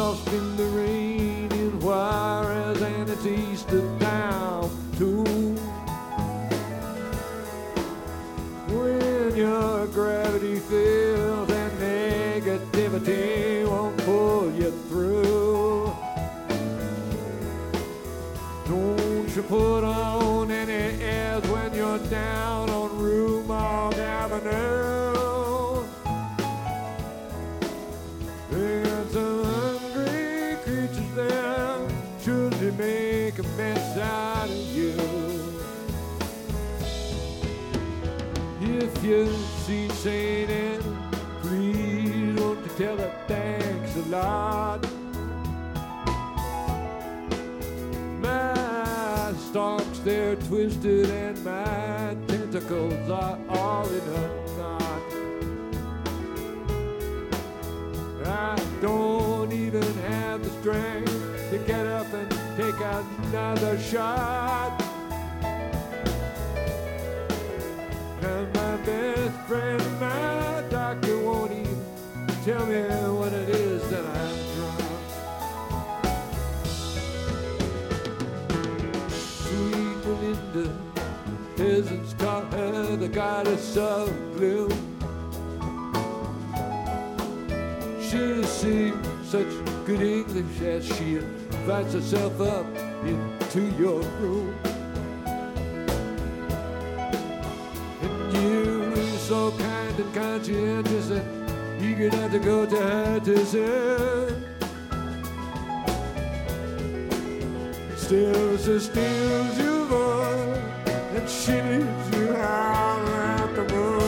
lost in the rain in Juarez and its east of town too. When your gravity fails and negativity won't pull you through, don't you put on any airs when you're down on Rumog Avenue. There's some hungry creatures there, should they make a mess out of you. If you see St. Anne, please won't you tell her thanks a lot. My stalks, they're twisted and my tentacles are all in a knot. I don't even have the strength to get up and take another shot. And my best friend, my doctor, won't even tell me what it is that I've dropped. Sweet Melinda, peasants call her the goddess of gloom. She sings such good English as she invites herself up into your room. So kind and conscientious and eager not to go to her to sin. Still she steals you more and she leaves you out at the moon.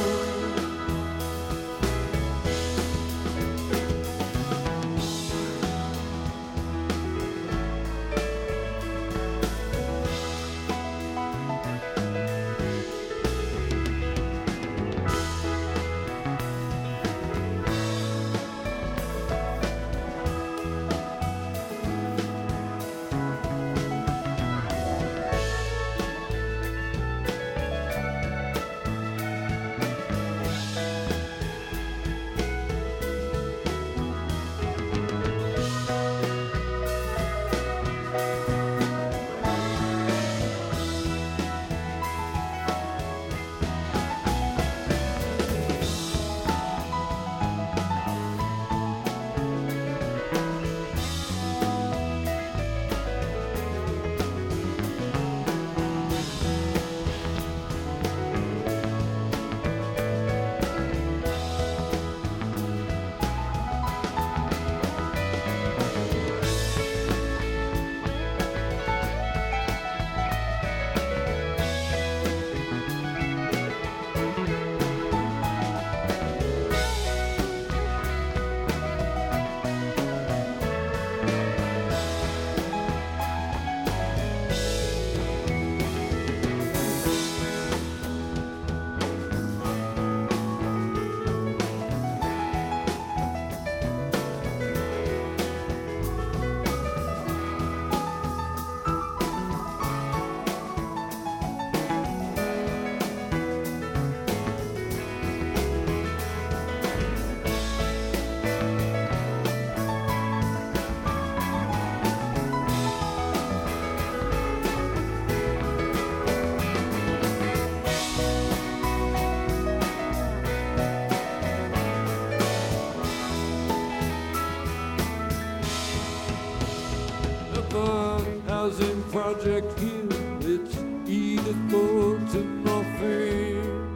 Housing project here, it's Edith Bolton morphine.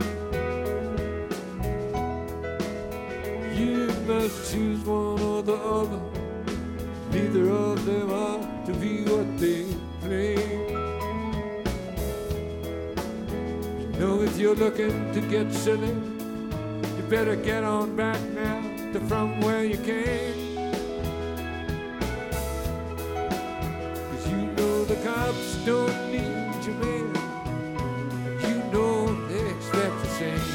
You must choose one or the other, neither of them are to be what they claim. You know if you're looking to get silly, you better get on back now to from where you came. The cops don't need you, man. You know they expect the same.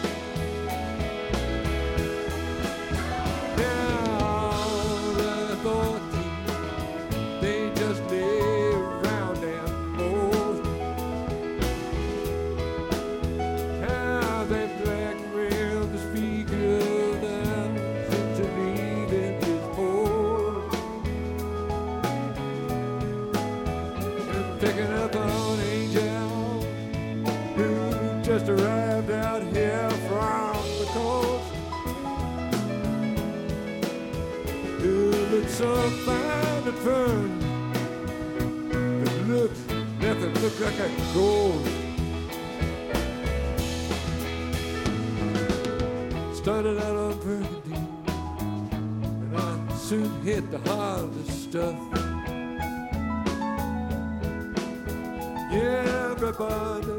Now the authorities, they just lay around and boast how they blackmail the Speaker of the House into leaving picking up on Angel, who just arrived out here from the coast. Who looked so fine and fun, but nothing looked like a ghost. Started out on Burgundy, and I soon hit the hardest stuff. Yeah, everybody